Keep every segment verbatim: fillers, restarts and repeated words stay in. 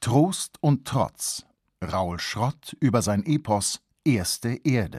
Trost und Trotz. Raoul Schrott über sein Epos Erste Erde.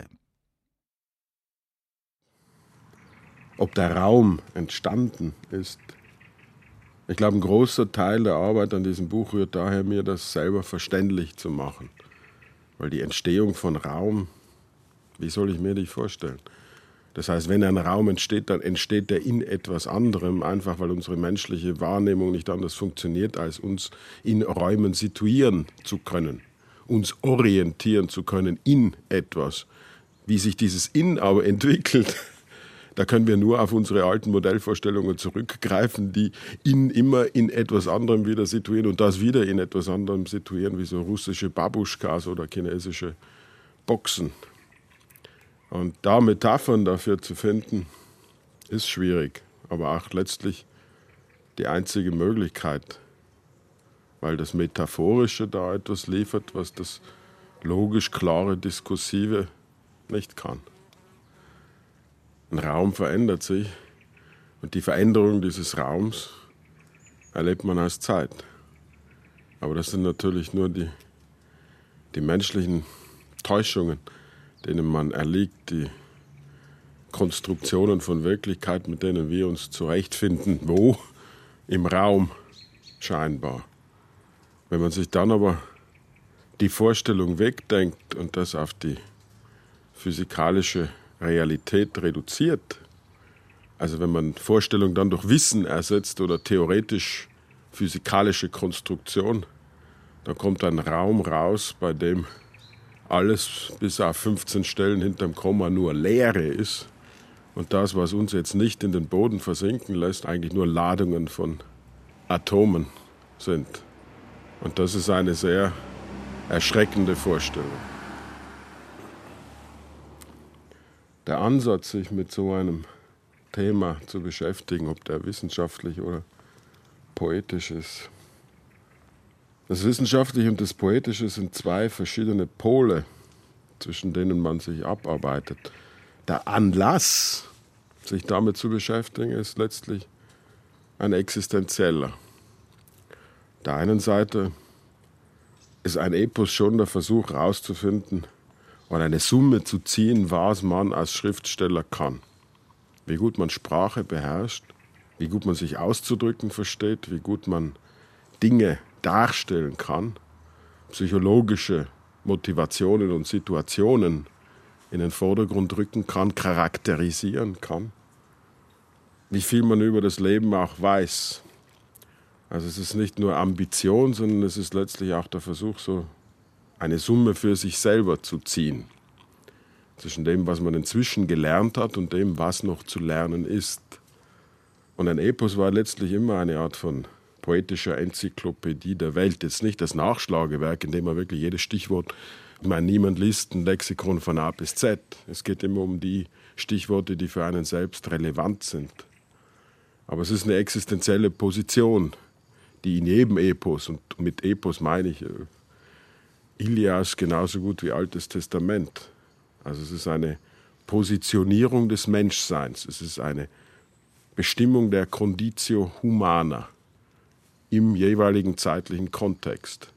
Ob der Raum entstanden ist. Ich glaube, ein großer Teil der Arbeit an diesem Buch rührt daher, mir das selber verständlich zu machen. Weil die Entstehung von Raum, wie soll ich mir die vorstellen? Das heißt, wenn ein Raum entsteht, dann entsteht er in etwas anderem, einfach weil unsere menschliche Wahrnehmung nicht anders funktioniert, als uns in Räumen situieren zu können, uns orientieren zu können in etwas. Wie sich dieses In aber entwickelt, da können wir nur auf unsere alten Modellvorstellungen zurückgreifen, die in immer in etwas anderem wieder situieren und das wieder in etwas anderem situieren, wie so russische Babuschkas oder chinesische Boxen. Und da Metaphern dafür zu finden, ist schwierig, aber auch letztlich die einzige Möglichkeit, weil das Metaphorische da etwas liefert, was das logisch klare Diskursive nicht kann. Ein Raum verändert sich und die Veränderung dieses Raums erlebt man als Zeit. Aber das sind natürlich nur die, die menschlichen Täuschungen, denen man erliegt, die Konstruktionen von Wirklichkeit, mit denen wir uns zurechtfinden, wo? Im Raum scheinbar. Wenn man sich dann aber die Vorstellung wegdenkt und das auf die physikalische Realität reduziert, also wenn man Vorstellung dann durch Wissen ersetzt oder theoretisch physikalische Konstruktion, dann kommt ein Raum raus, bei dem alles bis auf fünfzehn Stellen hinterm Komma nur Leere ist und das, was uns jetzt nicht in den Boden versinken lässt, eigentlich nur Ladungen von Atomen sind. Und das ist eine sehr erschreckende Vorstellung. Der Ansatz, sich mit so einem Thema zu beschäftigen, ob der wissenschaftlich oder poetisch ist. Das Wissenschaftliche und das Poetische sind zwei verschiedene Pole, zwischen denen man sich abarbeitet. Der Anlass, sich damit zu beschäftigen, ist letztlich ein existenzieller. Auf der einen Seite ist ein Epos schon der Versuch herauszufinden oder eine Summe zu ziehen, was man als Schriftsteller kann. Wie gut man Sprache beherrscht, wie gut man sich auszudrücken versteht, wie gut man Dinge darstellen kann, psychologische Motivationen und Situationen in den Vordergrund rücken kann, charakterisieren kann, wie viel man über das Leben auch weiß. Also es ist nicht nur Ambition, sondern es ist letztlich auch der Versuch, so eine Summe für sich selber zu ziehen, zwischen dem, was man inzwischen gelernt hat und dem, was noch zu lernen ist. Und ein Epos war letztlich immer eine Art von poetischer Enzyklopädie der Welt. Jetzt nicht das Nachschlagewerk, in dem man wirklich jedes Stichwort, ich meine, niemand liest ein Lexikon von A bis Z. Es geht immer um die Stichworte, die für einen selbst relevant sind. Aber es ist eine existenzielle Position, die in jedem Epos, und mit Epos meine ich äh, Ilias genauso gut wie Altes Testament. Also es ist eine Positionierung des Menschseins. Es ist eine Bestimmung der Conditio Humana im jeweiligen zeitlichen Kontext.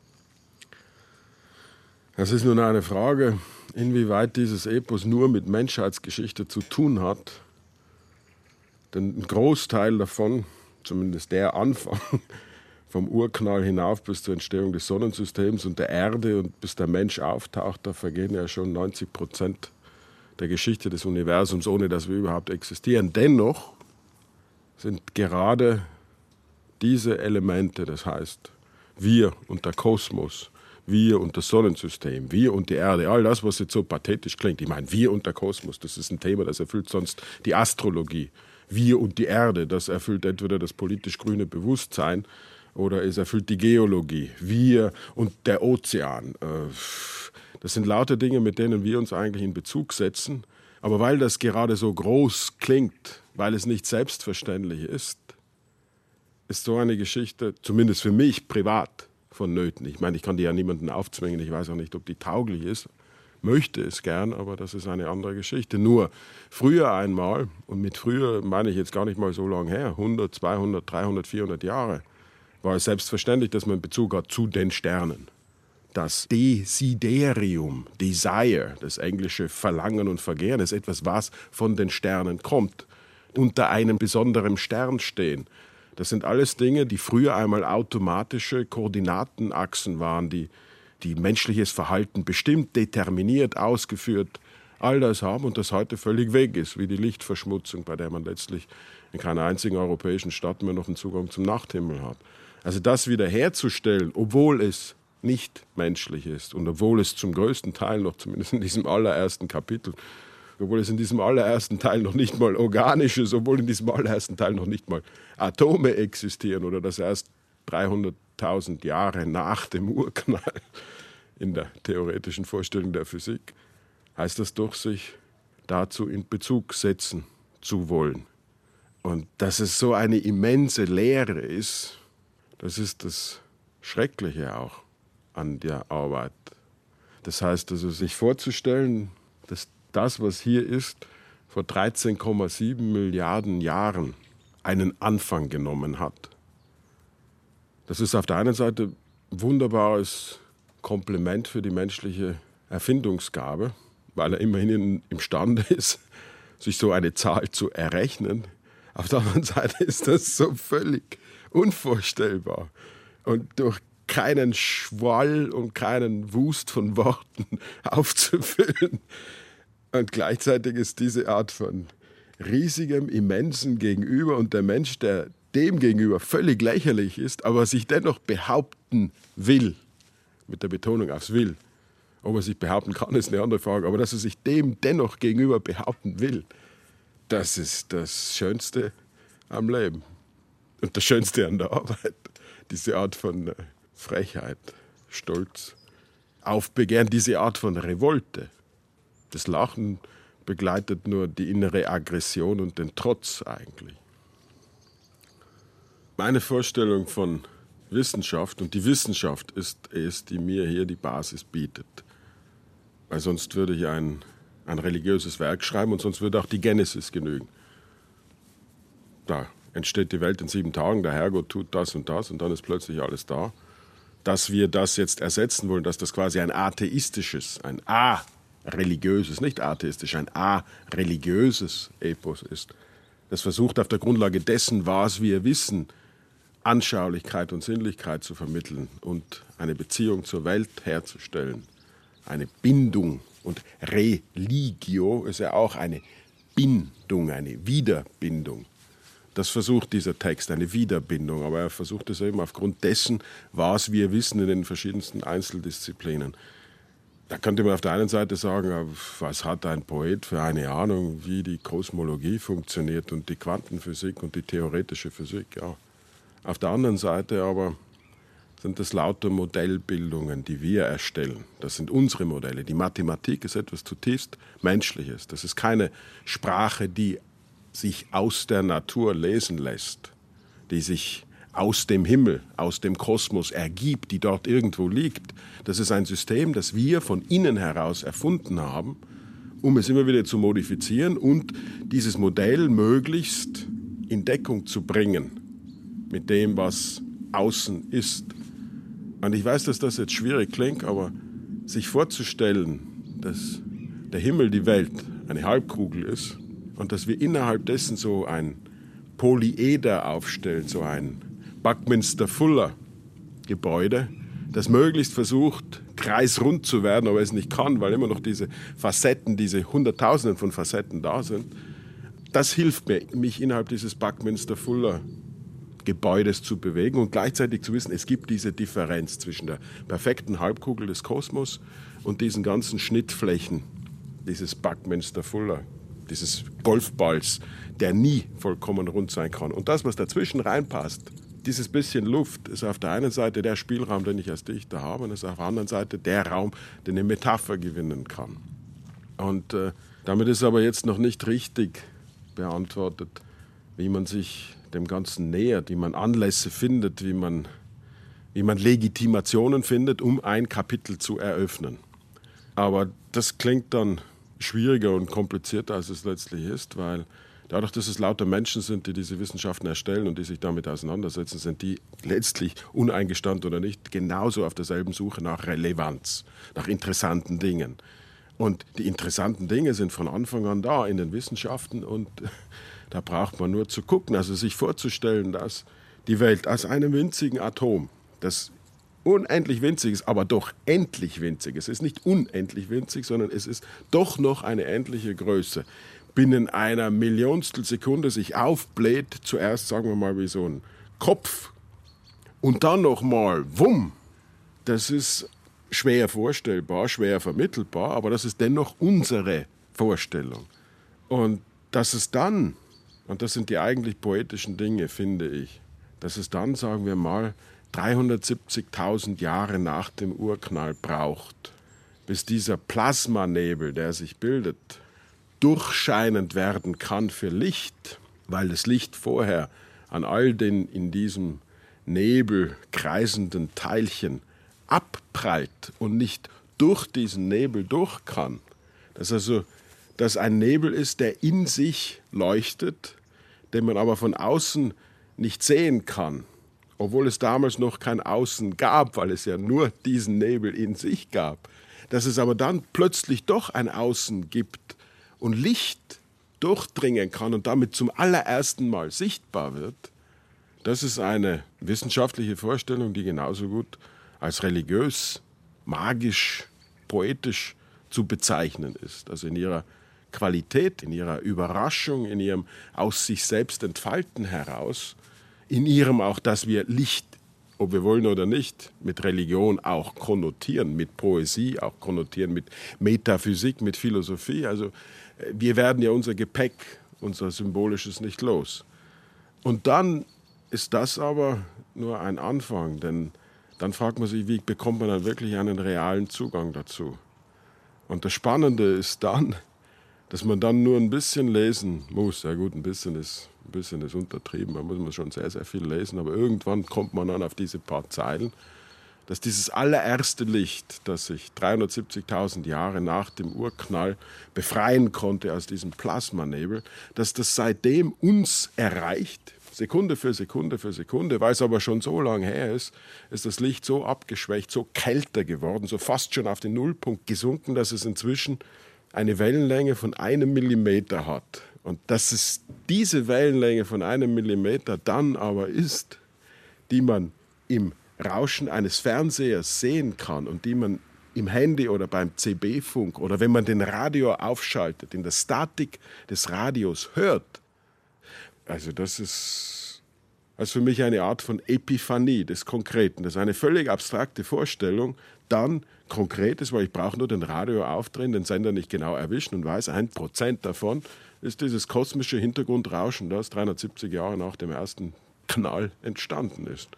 Es ist nun eine Frage, inwieweit dieses Epos nur mit Menschheitsgeschichte zu tun hat. Denn ein Großteil davon, zumindest der Anfang, vom Urknall hinauf bis zur Entstehung des Sonnensystems und der Erde und bis der Mensch auftaucht, da vergehen ja schon neunzig Prozent der Geschichte des Universums, ohne dass wir überhaupt existieren. Dennoch sind gerade diese Elemente, das heißt wir und der Kosmos, wir und das Sonnensystem, wir und die Erde, all das, was jetzt so pathetisch klingt. Ich meine, wir und der Kosmos, das ist ein Thema, das erfüllt sonst die Astrologie. Wir und die Erde, das erfüllt entweder das politisch grüne Bewusstsein oder es erfüllt die Geologie. Wir und der Ozean. Das sind lauter Dinge, mit denen wir uns eigentlich in Bezug setzen. Aber weil das gerade so groß klingt, weil es nicht selbstverständlich ist, ist so eine Geschichte, zumindest für mich privat, vonnöten. Ich meine, ich kann die ja niemandem aufzwingen, ich weiß auch nicht, ob die tauglich ist, möchte es gern, aber das ist eine andere Geschichte. Nur früher einmal, und mit früher meine ich jetzt gar nicht mal so lange her, hundert, zweihundert, dreihundert, vierhundert Jahre, war es selbstverständlich, dass man Bezug hat zu den Sternen. Das Desiderium, Desire, das englische Verlangen und Vergehren, ist etwas, was von den Sternen kommt. Unter einem besonderen Stern stehen. Das sind alles Dinge, die früher einmal automatische Koordinatenachsen waren, die, die menschliches Verhalten bestimmt, determiniert, ausgeführt, all das haben und das heute völlig weg ist, wie die Lichtverschmutzung, bei der man letztlich in keiner einzigen europäischen Stadt mehr noch einen Zugang zum Nachthimmel hat. Also das wiederherzustellen, obwohl es nicht menschlich ist und obwohl es zum größten Teil noch, zumindest in diesem allerersten Kapitel, obwohl es in diesem allerersten Teil noch nicht mal organisch ist, obwohl in diesem allerersten Teil noch nicht mal Atome existieren oder das erst dreihunderttausend Jahre nach dem Urknall in der theoretischen Vorstellung der Physik, heißt das doch, sich dazu in Bezug setzen zu wollen. Und dass es so eine immense Leere ist, das ist das Schreckliche auch an der Arbeit. Das heißt also, sich vorzustellen, dass das, was hier ist, vor dreizehn Komma sieben Milliarden Jahren einen Anfang genommen hat. Das ist auf der einen Seite ein wunderbares Kompliment für die menschliche Erfindungsgabe, weil er immerhin imstande ist, sich so eine Zahl zu errechnen. Auf der anderen Seite ist das so völlig unvorstellbar und durch keinen Schwall und keinen Wust von Worten aufzufüllen. Und gleichzeitig ist diese Art von riesigem, immensen Gegenüber und der Mensch, der dem gegenüber völlig lächerlich ist, aber sich dennoch behaupten will, mit der Betonung aufs Will. Ob er sich behaupten kann, ist eine andere Frage, aber dass er sich dem dennoch gegenüber behaupten will, das ist das Schönste am Leben und das Schönste an der Arbeit. Diese Art von Frechheit, Stolz, Aufbegehren, diese Art von Revolte. Das Lachen begleitet nur die innere Aggression und den Trotz eigentlich. Meine Vorstellung von Wissenschaft, und die Wissenschaft ist es, die mir hier die Basis bietet. Weil sonst würde ich ein, ein religiöses Werk schreiben und sonst würde auch die Genesis genügen. Da entsteht die Welt in sieben Tagen, der Herrgott tut das und das und dann ist plötzlich alles da. Dass wir das jetzt ersetzen wollen, dass das quasi ein atheistisches, ein a-religiöses, nicht atheistisch, ein a-religiöses Epos ist, das versucht auf der Grundlage dessen, was wir wissen, Anschaulichkeit und Sinnlichkeit zu vermitteln und eine Beziehung zur Welt herzustellen, eine Bindung. Und Religio ist ja auch eine Bindung, eine Wiederbindung. Das versucht dieser Text, eine Wiederbindung, aber er versucht es eben aufgrund dessen, was wir wissen in den verschiedensten Einzeldisziplinen. Da könnte man auf der einen Seite sagen, was hat ein Poet für eine Ahnung, wie die Kosmologie funktioniert und die Quantenphysik und die theoretische Physik. Ja. Auf der anderen Seite aber sind das lauter Modellbildungen, die wir erstellen. Das sind unsere Modelle. Die Mathematik ist etwas zutiefst Menschliches. Das ist keine Sprache, die sich aus der Natur lesen lässt, die sich aus dem Himmel, aus dem Kosmos ergibt, die dort irgendwo liegt. Das ist ein System, das wir von innen heraus erfunden haben, um es immer wieder zu modifizieren und dieses Modell möglichst in Deckung zu bringen mit dem, was außen ist. Und ich weiß, dass das jetzt schwierig klingt, aber sich vorzustellen, dass der Himmel die Welt eine Halbkugel ist und dass wir innerhalb dessen so ein Polyeder aufstellen, so ein Buckminster-Fuller-Gebäude, das möglichst versucht, kreisrund zu werden, aber es nicht kann, weil immer noch diese Facetten, diese Hunderttausenden von Facetten da sind. Das hilft mir, mich innerhalb dieses Buckminster-Fuller-Gebäudes zu bewegen und gleichzeitig zu wissen, es gibt diese Differenz zwischen der perfekten Halbkugel des Kosmos und diesen ganzen Schnittflächen dieses Buckminster-Fuller, dieses Golfballs, der nie vollkommen rund sein kann. Und das, was dazwischen reinpasst, dieses bisschen Luft, ist auf der einen Seite der Spielraum, den ich als Dichter habe, und ist auf der anderen Seite der Raum, den eine Metapher gewinnen kann. Und äh, damit ist aber jetzt noch nicht richtig beantwortet, wie man sich dem Ganzen nähert, wie man Anlässe findet, wie man, wie man Legitimationen findet, um ein Kapitel zu eröffnen. Aber das klingt dann schwieriger und komplizierter, als es letztlich ist, weil Dadurch, dass es lauter Menschen sind, die diese Wissenschaften erstellen und die sich damit auseinandersetzen, sind die letztlich, uneingestanden oder nicht, genauso auf derselben Suche nach Relevanz, nach interessanten Dingen. Und die interessanten Dinge sind von Anfang an da in den Wissenschaften und da braucht man nur zu gucken, also sich vorzustellen, dass die Welt aus einem winzigen Atom, das unendlich winzig ist, aber doch endlich winzig. Es ist nicht unendlich winzig, sondern es ist doch noch eine endliche Größe. Binnen einer Millionstel Sekunde sich aufbläht, zuerst sagen wir mal wie so ein Kopf und dann nochmal wumm. Das ist schwer vorstellbar, schwer vermittelbar, aber das ist dennoch unsere Vorstellung. Und dass es dann, und das sind die eigentlich poetischen Dinge, finde ich, dass es dann, sagen wir mal, dreihundertsiebzigtausend Jahre nach dem Urknall braucht, bis dieser Plasmanebel, der sich bildet, durchscheinend werden kann für Licht, weil das Licht vorher an all den in diesem Nebel kreisenden Teilchen abprallt und nicht durch diesen Nebel durch kann. Dass also dass ein Nebel ist, der in sich leuchtet, den man aber von außen nicht sehen kann. Obwohl es damals noch kein Außen gab, weil es ja nur diesen Nebel in sich gab, dass es aber dann plötzlich doch ein Außen gibt und Licht durchdringen kann und damit zum allerersten Mal sichtbar wird, das ist eine wissenschaftliche Vorstellung, die genauso gut als religiös, magisch, poetisch zu bezeichnen ist. Also in ihrer Qualität, in ihrer Überraschung, in ihrem aus sich selbst entfalten heraus, in ihrem auch, dass wir Licht, ob wir wollen oder nicht, mit Religion auch konnotieren, mit Poesie auch konnotieren, mit Metaphysik, mit Philosophie. Also wir werden ja unser Gepäck, unser Symbolisches nicht los. Und dann ist das aber nur ein Anfang, denn dann fragt man sich, wie bekommt man dann wirklich einen realen Zugang dazu? Und das Spannende ist dann, dass man dann nur ein bisschen lesen muss. Ja gut, ein bisschen ist, ein bisschen ist untertrieben, da muss man schon sehr, sehr viel lesen, aber irgendwann kommt man dann auf diese paar Zeilen, dass dieses allererste Licht, das sich dreihundertsiebzigtausend Jahre nach dem Urknall befreien konnte aus diesem Plasmanebel, dass das seitdem uns erreicht, Sekunde für Sekunde für Sekunde, weil es aber schon so lange her ist, ist das Licht so abgeschwächt, so kälter geworden, so fast schon auf den Nullpunkt gesunken, dass es inzwischen eine Wellenlänge von einem Millimeter hat. Und dass es diese Wellenlänge von einem Millimeter dann aber ist, die man im Rauschen eines Fernsehers sehen kann und die man im Handy oder beim C B-Funk oder wenn man den Radio aufschaltet, in der Statik des Radios hört. Also das ist also für mich eine Art von Epiphanie des Konkreten. Das ist eine völlig abstrakte Vorstellung, dann konkret ist, weil ich brauche nur den Radio aufdrehen, den Sender nicht genau erwischen und weiß, ein Prozent davon ist dieses kosmische Hintergrundrauschen, das dreihundertsiebzig Jahre nach dem ersten Knall entstanden ist.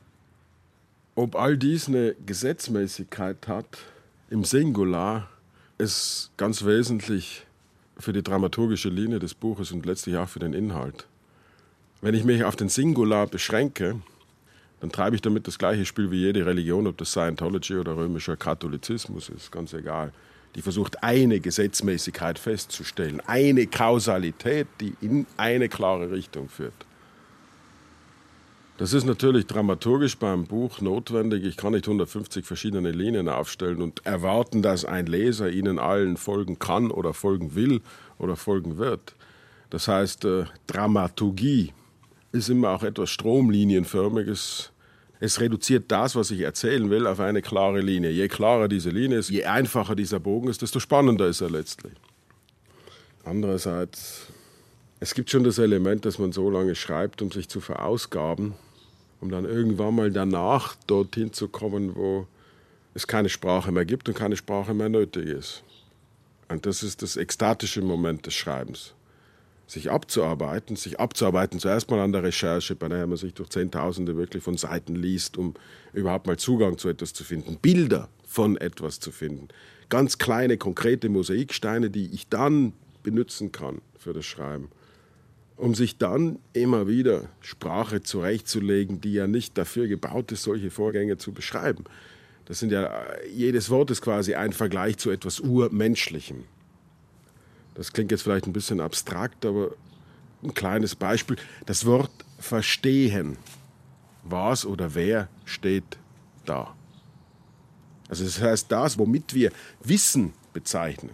Ob all dies eine Gesetzmäßigkeit hat, im Singular, ist ganz wesentlich für die dramaturgische Linie des Buches und letztlich auch für den Inhalt. Wenn ich mich auf den Singular beschränke, dann treibe ich damit das gleiche Spiel wie jede Religion, ob das Scientology oder römischer Katholizismus ist, ganz egal. Die versucht, eine Gesetzmäßigkeit festzustellen, eine Kausalität, die in eine klare Richtung führt. Das ist natürlich dramaturgisch beim Buch notwendig. Ich kann nicht hundertfünfzig verschiedene Linien aufstellen und erwarten, dass ein Leser ihnen allen folgen kann oder folgen will oder folgen wird. Das heißt, äh, Dramaturgie ist immer auch etwas Stromlinienförmiges. Es reduziert das, was ich erzählen will, auf eine klare Linie. Je klarer diese Linie ist, je einfacher dieser Bogen ist, desto spannender ist er letztlich. Andererseits, es gibt schon das Element, dass man so lange schreibt, um sich zu verausgaben, um dann irgendwann mal danach dorthin zu kommen, wo es keine Sprache mehr gibt und keine Sprache mehr nötig ist. Und das ist das ekstatische Moment des Schreibens. Sich abzuarbeiten, sich abzuarbeiten zuerst mal an der Recherche, bei der man sich durch Zehntausende wirklich von Seiten liest, um überhaupt mal Zugang zu etwas zu finden, Bilder von etwas zu finden, ganz kleine, konkrete Mosaiksteine, die ich dann benutzen kann für das Schreiben, um sich dann immer wieder Sprache zurechtzulegen, die ja nicht dafür gebaut ist, solche Vorgänge zu beschreiben. Das sind ja, jedes Wort ist quasi ein Vergleich zu etwas Urmenschlichem. Das klingt jetzt vielleicht ein bisschen abstrakt, aber ein kleines Beispiel. Das Wort verstehen. Was oder wer steht da? Also das heißt, das, womit wir Wissen bezeichnen,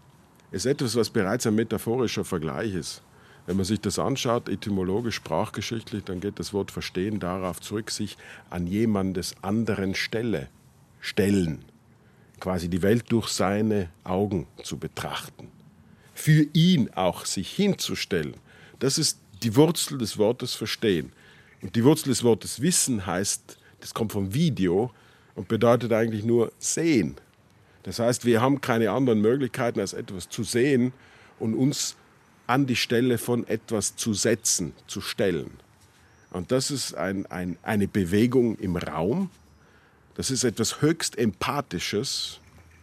ist etwas, was bereits ein metaphorischer Vergleich ist. Wenn man sich das anschaut, etymologisch, sprachgeschichtlich, dann geht das Wort verstehen darauf zurück, sich an jemandes anderen Stelle stellen. Quasi die Welt durch seine Augen zu betrachten. Für ihn auch sich hinzustellen. Das ist die Wurzel des Wortes verstehen. Und die Wurzel des Wortes wissen heißt, das kommt vom Video und bedeutet eigentlich nur sehen. Das heißt, wir haben keine anderen Möglichkeiten, als etwas zu sehen und uns an die Stelle von etwas zu setzen, zu stellen. Und das ist ein, ein, eine Bewegung im Raum. Das ist etwas höchst Empathisches.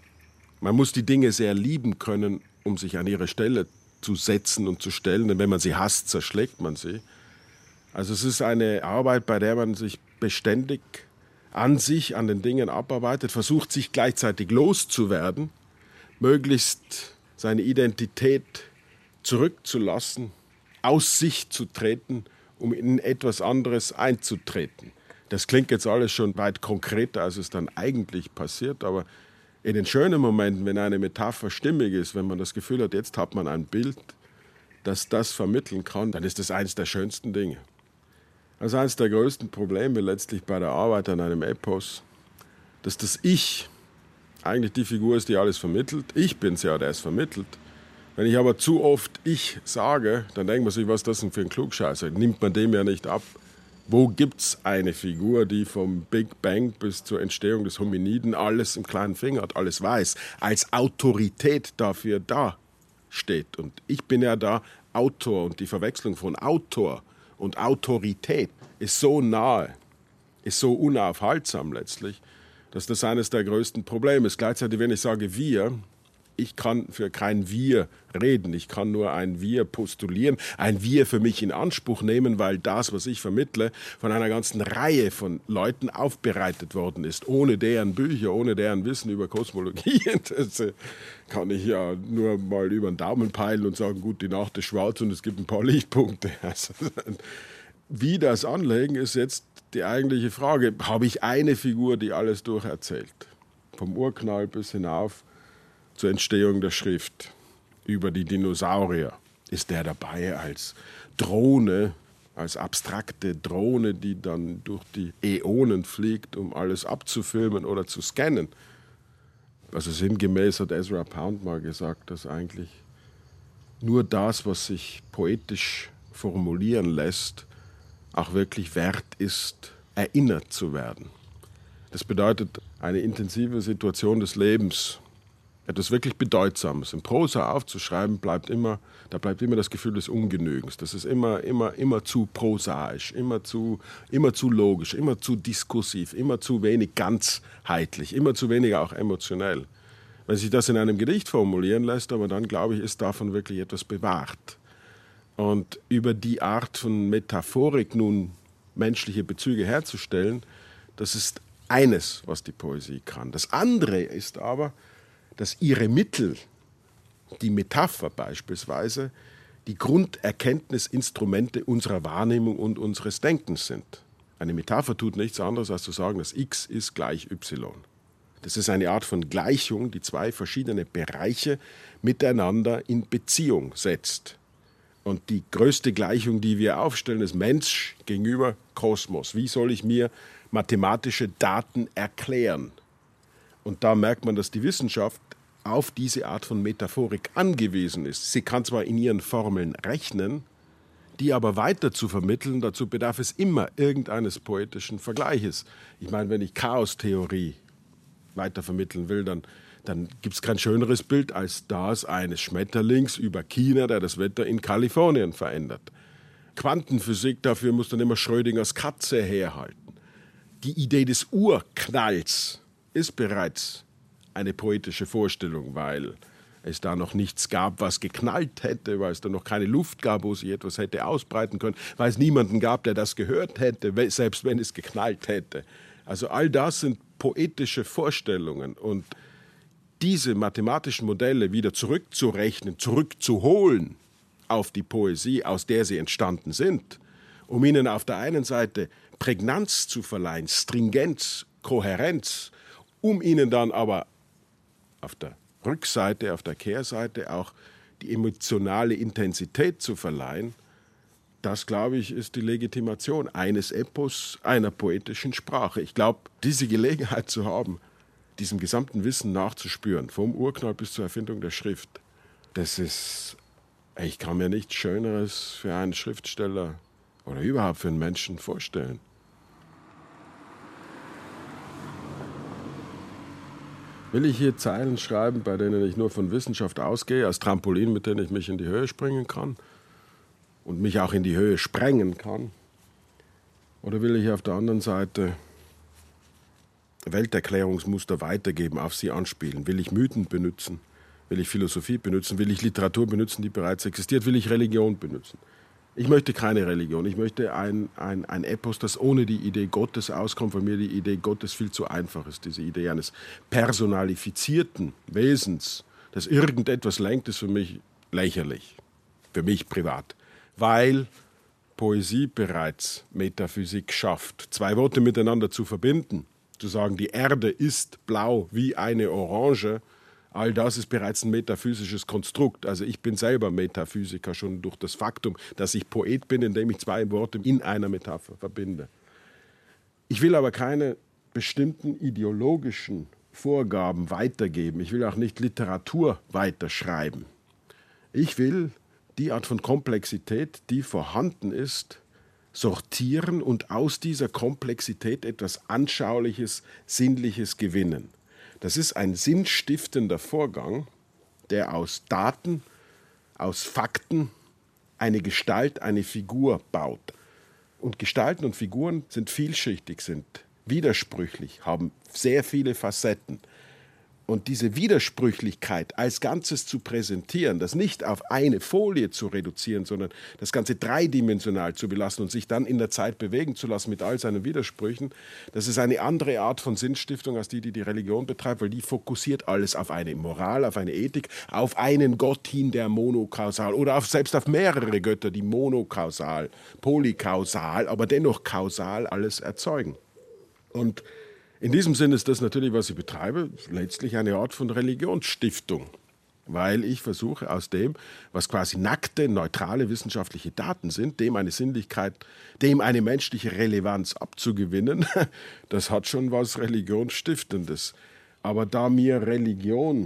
Man muss die Dinge sehr lieben können, um sich an ihre Stelle zu setzen und zu stellen. Denn wenn man sie hasst, zerschlägt man sie. Also es ist eine Arbeit, bei der man sich beständig an sich, an den Dingen abarbeitet, versucht sich gleichzeitig loszuwerden, möglichst seine Identität zurückzulassen, aus sich zu treten, um in etwas anderes einzutreten. Das klingt jetzt alles schon weit konkreter, als es dann eigentlich passiert, aber in den schönen Momenten, wenn eine Metapher stimmig ist, wenn man das Gefühl hat, jetzt hat man ein Bild, das das vermitteln kann, dann ist das eines der schönsten Dinge. Also eines der größten Probleme letztlich bei der Arbeit an einem Epos, dass das Ich eigentlich die Figur ist, die alles vermittelt. Ich bin's ja, der es vermittelt. Wenn ich aber zu oft Ich sage, dann denkt man sich, was ist das denn für ein Klugscheißer? Nimmt man dem ja nicht ab. Wo gibt's eine Figur, die vom Big Bang bis zur Entstehung des Hominiden alles im kleinen Finger hat, alles weiß, als Autorität dafür da steht? Und ich bin ja da Autor und die Verwechslung von Autor und Autorität ist so nahe, ist so unaufhaltsam letztlich, dass das eines der größten Probleme ist. Gleichzeitig, wenn ich sage wir, ich kann für kein Wir reden, ich kann nur ein Wir postulieren, ein Wir für mich in Anspruch nehmen, weil das, was ich vermittle, von einer ganzen Reihe von Leuten aufbereitet worden ist, ohne deren Bücher, ohne deren Wissen über Kosmologie. Das kann ich ja nur mal über den Daumen peilen und sagen, gut, die Nacht ist schwarz und es gibt ein paar Lichtpunkte. Also, wie das anlegen, ist jetzt die eigentliche Frage. Habe ich eine Figur, die alles durcherzählt? Vom Urknall bis hinauf zur Entstehung der Schrift. Über die Dinosaurier ist der dabei als Drohne, als abstrakte Drohne, die dann durch die Äonen fliegt, um alles abzufilmen oder zu scannen. Also sinngemäß hat Ezra Pound mal gesagt, dass eigentlich nur das, was sich poetisch formulieren lässt, auch wirklich wert ist, erinnert zu werden. Das bedeutet eine intensive Situation des Lebens, etwas wirklich Bedeutsames. In Prosa aufzuschreiben, bleibt immer, da bleibt immer das Gefühl des Ungenügens. Das ist immer, immer, immer zu prosaisch, immer zu, immer zu logisch, immer zu diskursiv, immer zu wenig ganzheitlich, immer zu wenig auch emotionell. Wenn sich das in einem Gedicht formulieren lässt, aber dann, glaube ich, ist davon wirklich etwas bewahrt. Und über die Art von Metaphorik nun menschliche Bezüge herzustellen, das ist eines, was die Poesie kann. Das andere ist aber, dass ihre Mittel, die Metapher beispielsweise, die Grunderkenntnisinstrumente unserer Wahrnehmung und unseres Denkens sind. Eine Metapher tut nichts anderes, als zu sagen, dass x ist gleich y. Das ist eine Art von Gleichung, die zwei verschiedene Bereiche miteinander in Beziehung setzt. Und die größte Gleichung, die wir aufstellen, ist Mensch gegenüber Kosmos. Wie soll ich mir mathematische Daten erklären? Und da merkt man, dass die Wissenschaft auf diese Art von Metaphorik angewiesen ist. Sie kann zwar in ihren Formeln rechnen, die aber weiter zu vermitteln, dazu bedarf es immer irgendeines poetischen Vergleiches. Ich meine, wenn ich Chaostheorie weiter vermitteln will, dann, dann gibt es kein schöneres Bild als das eines Schmetterlings über China, der das Wetter in Kalifornien verändert. Quantenphysik, dafür muss dann immer Schrödingers Katze herhalten. Die Idee des Urknalls ist bereits eine poetische Vorstellung, weil es da noch nichts gab, was geknallt hätte, weil es da noch keine Luft gab, wo sich etwas hätte ausbreiten können, weil es niemanden gab, der das gehört hätte, selbst wenn es geknallt hätte. Also all das sind poetische Vorstellungen und diese mathematischen Modelle wieder zurückzurechnen, zurückzuholen auf die Poesie, aus der sie entstanden sind, um ihnen auf der einen Seite Prägnanz zu verleihen, Stringenz, Kohärenz, um ihnen dann aber auf der Rückseite, auf der Kehrseite auch die emotionale Intensität zu verleihen, das, glaube ich, ist die Legitimation eines Epos, einer poetischen Sprache. Ich glaube, diese Gelegenheit zu haben, diesem gesamten Wissen nachzuspüren, vom Urknall bis zur Erfindung der Schrift, das ist, ich kann mir nichts Schöneres für einen Schriftsteller oder überhaupt für einen Menschen vorstellen. Will ich hier Zeilen schreiben, bei denen ich nur von Wissenschaft ausgehe, als Trampolin, mit denen ich mich in die Höhe springen kann und mich auch in die Höhe sprengen kann? Oder will ich auf der anderen Seite Welterklärungsmuster weitergeben, auf sie anspielen? Will ich Mythen benutzen? Will ich Philosophie benutzen? Will ich Literatur benutzen, die bereits existiert? Will ich Religion benutzen? Ich möchte keine Religion. Ich möchte ein, ein, ein Epos, das ohne die Idee Gottes auskommt, weil mir die Idee Gottes viel zu einfach ist. Diese Idee eines personalifizierten Wesens, das irgendetwas lenkt, ist für mich lächerlich. Für mich privat. Weil Poesie bereits Metaphysik schafft. Zwei Worte miteinander zu verbinden, zu sagen, die Erde ist blau wie eine Orange, all das ist bereits ein metaphysisches Konstrukt. Also ich bin selber Metaphysiker schon durch das Faktum, dass ich Poet bin, indem ich zwei Worte in einer Metapher verbinde. Ich will aber keine bestimmten ideologischen Vorgaben weitergeben. Ich will auch nicht Literatur weiterschreiben. Ich will die Art von Komplexität, die vorhanden ist, sortieren und aus dieser Komplexität etwas Anschauliches, Sinnliches gewinnen. Das ist ein sinnstiftender Vorgang, der aus Daten, aus Fakten eine Gestalt, eine Figur baut. Und Gestalten und Figuren sind vielschichtig, sind widersprüchlich, haben sehr viele Facetten. Und diese Widersprüchlichkeit als Ganzes zu präsentieren, das nicht auf eine Folie zu reduzieren, sondern das Ganze dreidimensional zu belassen und sich dann in der Zeit bewegen zu lassen mit all seinen Widersprüchen, das ist eine andere Art von Sinnstiftung als die, die die Religion betreibt, weil die fokussiert alles auf eine Moral, auf eine Ethik, auf einen Gott hin, der monokausal oder auf, selbst auf mehrere Götter, die monokausal, polykausal, aber dennoch kausal alles erzeugen. Und in diesem Sinne ist das natürlich, was ich betreibe, letztlich eine Art von Religionsstiftung, weil ich versuche aus dem, was quasi nackte, neutrale wissenschaftliche Daten sind, dem eine Sinnlichkeit, dem eine menschliche Relevanz abzugewinnen. Das hat schon was Religionsstiftendes. Aber da mir Religion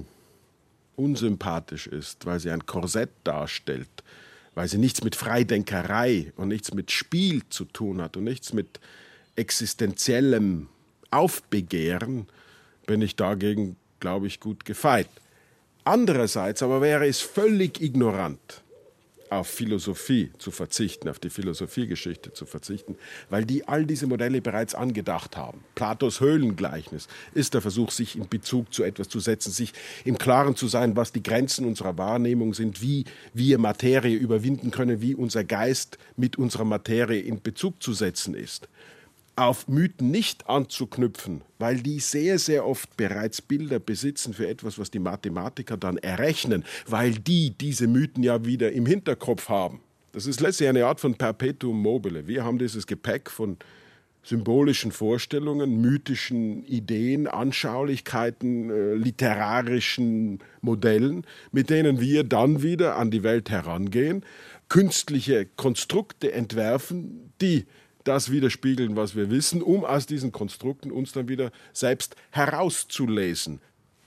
unsympathisch ist, weil sie ein Korsett darstellt, weil sie nichts mit Freidenkerei und nichts mit Spiel zu tun hat und nichts mit existenziellem Aufbegehren, bin ich dagegen, glaube ich, gut gefeit. Andererseits aber wäre es völlig ignorant, auf Philosophie zu verzichten, auf die Philosophiegeschichte zu verzichten, weil die all diese Modelle bereits angedacht haben. Platos Höhlengleichnis ist der Versuch, sich in Bezug zu etwas zu setzen, sich im Klaren zu sein, was die Grenzen unserer Wahrnehmung sind, wie wir Materie überwinden können, wie unser Geist mit unserer Materie in Bezug zu setzen ist. Auf Mythen nicht anzuknüpfen, weil die sehr, sehr oft bereits Bilder besitzen für etwas, was die Mathematiker dann errechnen, weil die diese Mythen ja wieder im Hinterkopf haben. Das ist letztlich eine Art von Perpetuum mobile. Wir haben dieses Gepäck von symbolischen Vorstellungen, mythischen Ideen, Anschaulichkeiten, äh, literarischen Modellen, mit denen wir dann wieder an die Welt herangehen, künstliche Konstrukte entwerfen, die das widerspiegeln, was wir wissen, um aus diesen Konstrukten uns dann wieder selbst herauszulesen.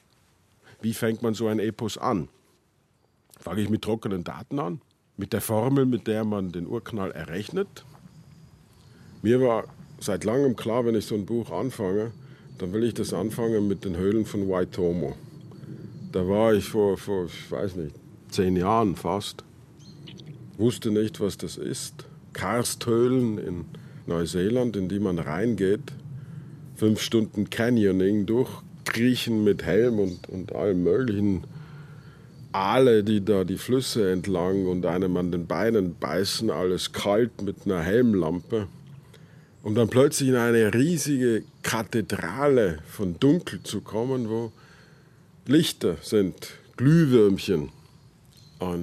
Wie fängt man so ein Epos an? Fange ich mit trockenen Daten an? Mit der Formel, mit der man den Urknall errechnet? Mir war seit langem klar, wenn ich so ein Buch anfange, dann will ich das anfangen mit den Höhlen von Waitomo. Da war ich vor, vor, ich weiß nicht, zehn Jahren fast. Wusste nicht, was das ist. Karsthöhlen in Neuseeland, in die man reingeht, fünf Stunden Canyoning durchkriechen mit Helm und, und allem möglichen, Aale, die da die Flüsse entlang und einem an den Beinen beißen, alles kalt mit einer Helmlampe, um dann plötzlich in eine riesige Kathedrale von Dunkel zu kommen, wo Lichter sind, Glühwürmchen. Und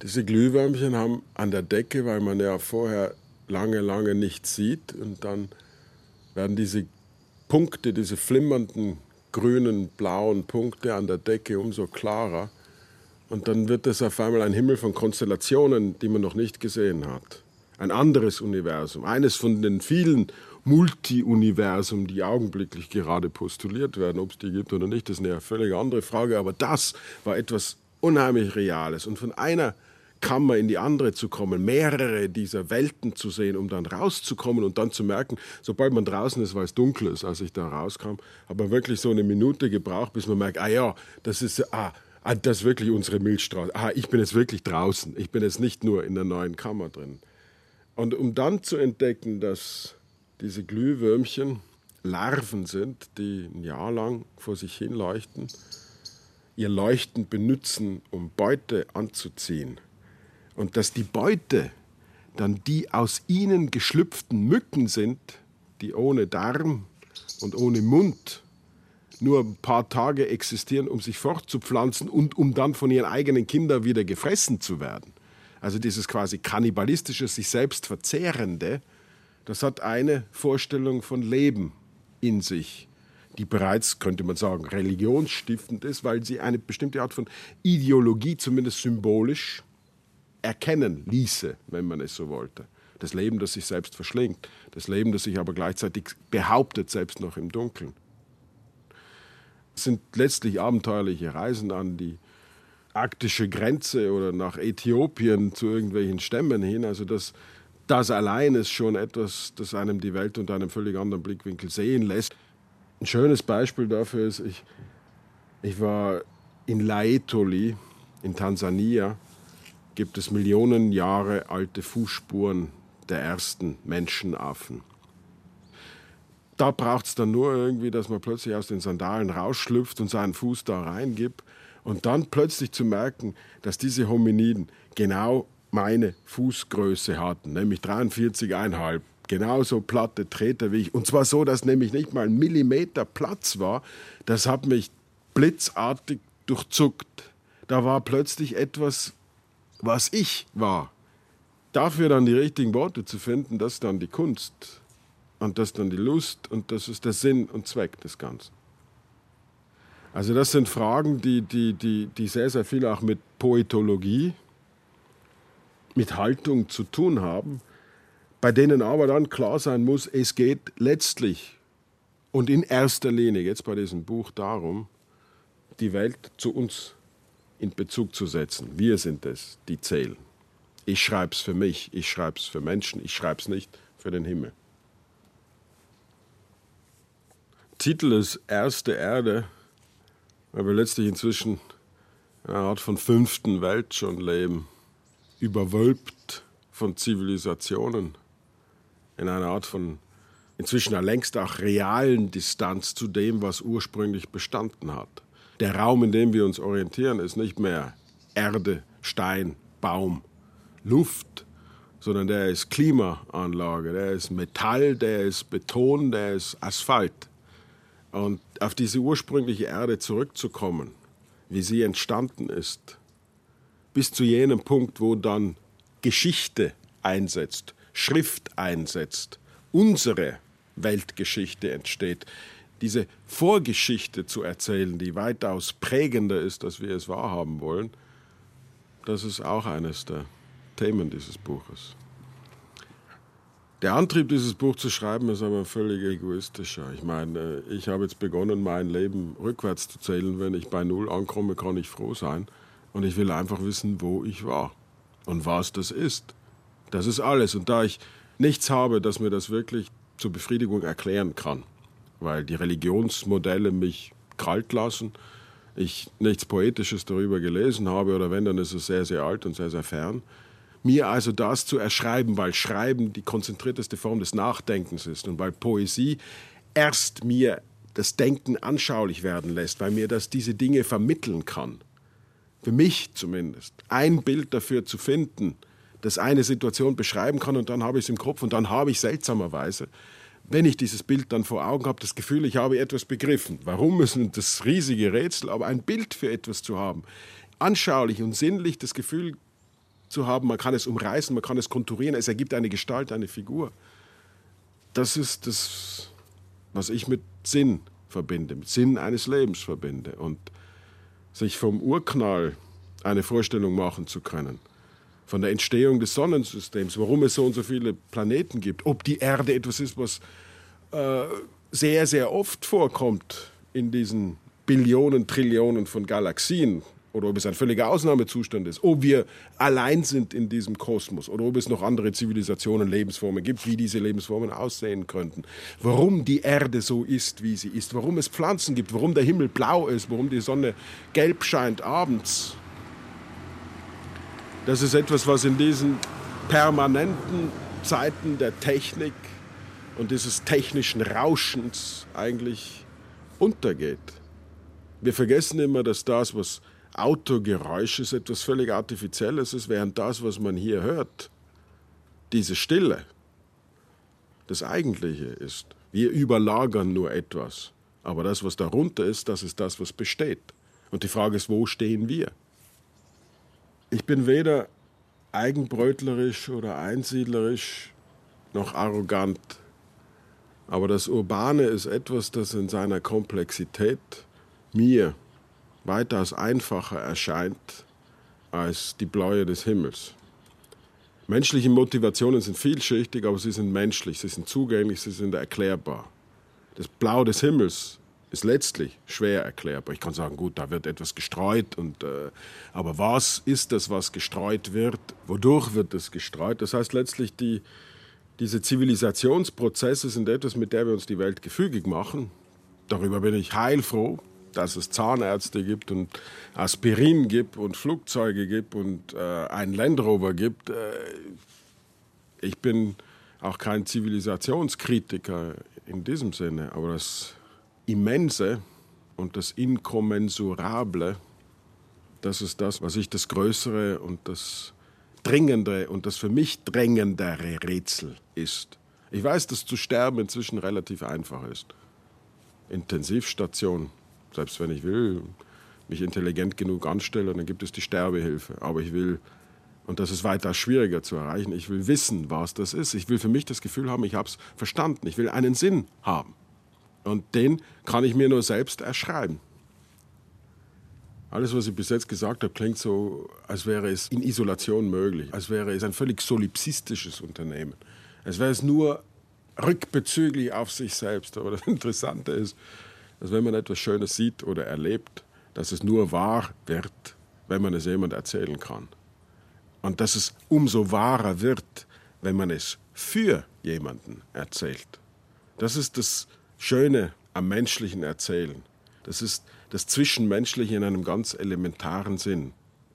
Diese Glühwürmchen haben an der Decke, weil man ja vorher lange, lange nichts sieht, und dann werden diese Punkte, diese flimmernden grünen, blauen Punkte an der Decke umso klarer. Und dann wird es auf einmal ein Himmel von Konstellationen, die man noch nicht gesehen hat. Ein anderes Universum, eines von den vielen Multi-Universen, die augenblicklich gerade postuliert werden. Ob es die gibt oder nicht, das ist eine völlig andere Frage. Aber das war etwas unheimlich Reales. Und von einer Kammer in die andere zu kommen, mehrere dieser Welten zu sehen, um dann rauszukommen und dann zu merken, sobald man draußen ist, weil es dunkel ist, als ich da rauskam, habe man wirklich so eine Minute gebraucht, bis man merkt, ah ja, das ist, ah, ah, das ist wirklich unsere Milchstraße. Ah, ich bin jetzt wirklich draußen. Ich bin jetzt nicht nur in der neuen Kammer drin. Und um dann zu entdecken, dass diese Glühwürmchen Larven sind, die ein Jahr lang vor sich hin leuchten, ihr Leuchten benutzen, um Beute anzuziehen. Und dass die Beute dann die aus ihnen geschlüpften Mücken sind, die ohne Darm und ohne Mund nur ein paar Tage existieren, um sich fortzupflanzen und um dann von ihren eigenen Kindern wieder gefressen zu werden. Also dieses quasi kannibalistische, sich selbst verzehrende, das hat eine Vorstellung von Leben in sich, die bereits, könnte man sagen, religionsstiftend ist, weil sie eine bestimmte Art von Ideologie, zumindest symbolisch, erkennen ließe, wenn man es so wollte. Das Leben, das sich selbst verschlingt, das Leben, das sich aber gleichzeitig behauptet, selbst noch im Dunkeln. Es sind letztlich abenteuerliche Reisen an die arktische Grenze oder nach Äthiopien zu irgendwelchen Stämmen hin. Also das, das allein ist schon etwas, das einem die Welt unter einem völlig anderen Blickwinkel sehen lässt. Ein schönes Beispiel dafür ist, ich, ich war in Laetoli in Tansania, gibt es Millionen Jahre alte Fußspuren der ersten Menschenaffen. Da braucht es dann nur irgendwie, dass man plötzlich aus den Sandalen rausschlüpft und seinen Fuß da reingibt und dann plötzlich zu merken, dass diese Hominiden genau meine Fußgröße hatten, nämlich dreiundvierzig Komma fünf, genauso platte Treter wie ich. Und zwar so, dass nämlich nicht mal ein Millimeter Platz war. Das hat mich blitzartig durchzuckt. Da war plötzlich etwas, was ich war. Dafür dann die richtigen Worte zu finden, das ist dann die Kunst. Und das ist dann die Lust und das ist der Sinn und Zweck des Ganzen. Also das sind Fragen, die, die, die, die sehr, sehr viel auch mit Poetologie, mit Haltung zu tun haben, bei denen aber dann klar sein muss, es geht letztlich und in erster Linie jetzt bei diesem Buch darum, die Welt zu uns in Bezug zu setzen. Wir sind es, die zählen. Ich schreibe es für mich, ich schreibe es für Menschen, ich schreibe es nicht für den Himmel. Titel ist Erste Erde, weil wir letztlich inzwischen in einer Art von fünften Welt schon leben, überwölbt von Zivilisationen, in einer Art von inzwischen längst auch realen Distanz zu dem, was ursprünglich bestanden hat. Der Raum, in dem wir uns orientieren, ist nicht mehr Erde, Stein, Baum, Luft, sondern der ist Klimaanlage, der ist Metall, der ist Beton, der ist Asphalt. Und auf diese ursprüngliche Erde zurückzukommen, wie sie entstanden ist, bis zu jenem Punkt, wo dann Geschichte einsetzt, Schrift einsetzt, unsere Weltgeschichte entsteht, diese Vorgeschichte zu erzählen, die weitaus prägender ist, als wir es wahrhaben wollen, das ist auch eines der Themen dieses Buches. Der Antrieb, dieses Buch zu schreiben, ist aber völlig egoistischer. Ich meine, ich habe jetzt begonnen, mein Leben rückwärts zu zählen. Wenn ich bei Null ankomme, kann ich froh sein. Und ich will einfach wissen, wo ich war und was das ist. Das ist alles. Und da ich nichts habe, das mir das wirklich zur Befriedigung erklären kann, weil die Religionsmodelle mich kalt lassen, ich nichts Poetisches darüber gelesen habe oder wenn, dann ist es sehr, sehr alt und sehr, sehr fern. Mir also das zu erschreiben, weil Schreiben die konzentrierteste Form des Nachdenkens ist und weil Poesie erst mir das Denken anschaulich werden lässt, weil mir das diese Dinge vermitteln kann. Für mich zumindest. Ein Bild dafür zu finden, das eine Situation beschreiben kann und dann habe ich es im Kopf und dann habe ich seltsamerweise, wenn ich dieses Bild dann vor Augen habe, das Gefühl, ich habe etwas begriffen. Warum ist das riesige Rätsel, aber ein Bild für etwas zu haben, anschaulich und sinnlich das Gefühl zu haben, man kann es umreißen, man kann es konturieren, es ergibt eine Gestalt, eine Figur. Das ist das, was ich mit Sinn verbinde, mit Sinn eines Lebens verbinde. Und sich vom Urknall eine Vorstellung machen zu können, von der Entstehung des Sonnensystems, warum es so und so viele Planeten gibt, ob die Erde etwas ist, was äh, sehr, sehr oft vorkommt in diesen Billionen, Trillionen von Galaxien, oder ob es ein völliger Ausnahmezustand ist, ob wir allein sind in diesem Kosmos oder ob es noch andere Zivilisationen, Lebensformen gibt, wie diese Lebensformen aussehen könnten. Warum die Erde so ist, wie sie ist, warum es Pflanzen gibt, warum der Himmel blau ist, warum die Sonne gelb scheint abends. Das ist etwas, was in diesen permanenten Zeiten der Technik und dieses technischen Rauschens eigentlich untergeht. Wir vergessen immer, dass das, was Autogeräusch ist, etwas völlig Artifizielles ist, während das, was man hier hört, diese Stille, das Eigentliche ist. Wir überlagern nur etwas, aber das, was darunter ist, das ist das, was besteht. Und die Frage ist, wo stehen wir? Ich bin weder eigenbrötlerisch oder einsiedlerisch noch arrogant, aber das Urbane ist etwas, das in seiner Komplexität mir weitaus einfacher erscheint als die Bläue des Himmels. Menschliche Motivationen sind vielschichtig, aber sie sind menschlich, sie sind zugänglich, sie sind erklärbar. Das Blau des Himmels ist letztlich schwer erklärbar. Ich kann sagen, gut, da wird etwas gestreut, und, äh, aber was ist das, was gestreut wird? Wodurch wird es gestreut? Das heißt letztlich, die, diese Zivilisationsprozesse sind etwas, mit der wir uns die Welt gefügig machen. Darüber bin ich heilfroh, dass es Zahnärzte gibt und Aspirin gibt und Flugzeuge gibt und äh, einen Land Rover gibt. Äh, ich bin auch kein Zivilisationskritiker in diesem Sinne, aber das Immense und das Inkommensurable, das ist das, was ich das größere und das dringendere und das für mich drängendere Rätsel ist. Ich weiß, dass zu sterben inzwischen relativ einfach ist. Intensivstation. Selbst wenn ich will, mich intelligent genug anstelle, dann gibt es die Sterbehilfe. Aber ich will, und das ist weitaus schwieriger zu erreichen, ich will wissen, was das ist. Ich will für mich das Gefühl haben, ich habe es verstanden. Ich will einen Sinn haben. Und den kann ich mir nur selbst erschreiben. Alles, was ich bis jetzt gesagt habe, klingt so, als wäre es in Isolation möglich. Als wäre es ein völlig solipsistisches Unternehmen. Als wäre es nur rückbezüglich auf sich selbst. Aber das Interessante ist, dass wenn man etwas Schönes sieht oder erlebt, dass es nur wahr wird, wenn man es jemand erzählen kann. Und dass es umso wahrer wird, wenn man es für jemanden erzählt. Das ist das Schöne am menschlichen Erzählen. Das ist das Zwischenmenschliche in einem ganz elementaren Sinn.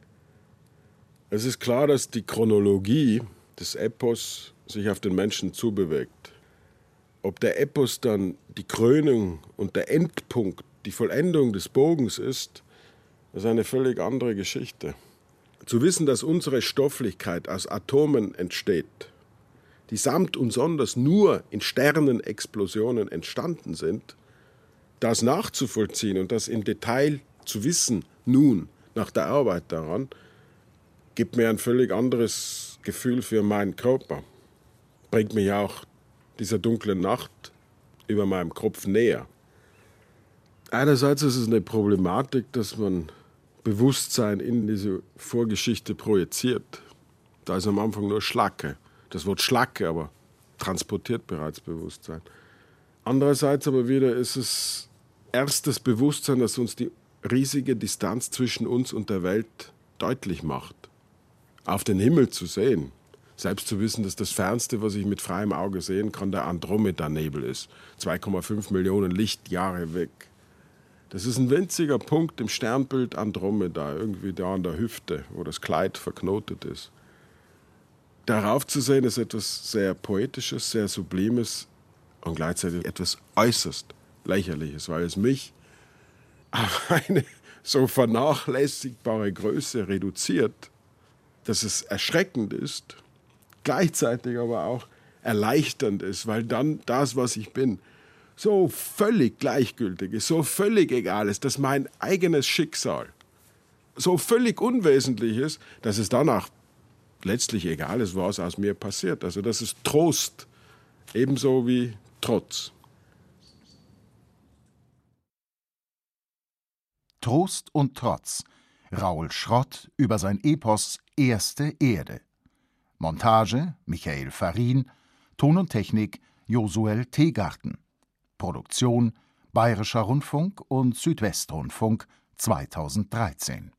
Es ist klar, dass die Chronologie des Epos sich auf den Menschen zubewegt. Ob der Epos dann die Krönung und der Endpunkt, die Vollendung des Bogens ist, ist eine völlig andere Geschichte. Zu wissen, dass unsere Stofflichkeit aus Atomen entsteht, die samt und sonders nur in Sternenexplosionen entstanden sind, das nachzuvollziehen und das im Detail zu wissen, nun, nach der Arbeit daran, gibt mir ein völlig anderes Gefühl für meinen Körper. Bringt mich auch dieser dunklen Nacht über meinem Kopf näher. Einerseits ist es eine Problematik, dass man Bewusstsein in diese Vorgeschichte projiziert. Da ist am Anfang nur Schlacke. Das Wort Schlacke aber transportiert bereits Bewusstsein. Andererseits aber wieder ist es erst das Bewusstsein, das uns die riesige Distanz zwischen uns und der Welt deutlich macht. Auf den Himmel zu sehen, selbst zu wissen, dass das Fernste, was ich mit freiem Auge sehen kann, der Andromeda-Nebel ist. zwei Komma fünf Millionen Lichtjahre weg. Das ist ein winziger Punkt im Sternbild Andromeda, irgendwie da an der Hüfte, wo das Kleid verknotet ist. Darauf zu sehen, ist etwas sehr Poetisches, sehr Sublimes und gleichzeitig etwas äußerst Lächerliches, weil es mich auf eine so vernachlässigbare Größe reduziert, dass es erschreckend ist, gleichzeitig aber auch erleichternd ist, weil dann das, was ich bin, so völlig gleichgültig ist, so völlig egal ist, dass mein eigenes Schicksal so völlig unwesentlich ist, dass es danach letztlich egal ist, was aus mir passiert. Also das ist Trost, ebenso wie Trotz. Trost und Trotz. Raul Schrott über sein Epos Erste Erde. Montage Michael Farin. Ton und Technik Josuel Teegarten. Produktion Bayerischer Rundfunk und Südwestrundfunk zweitausenddreizehn.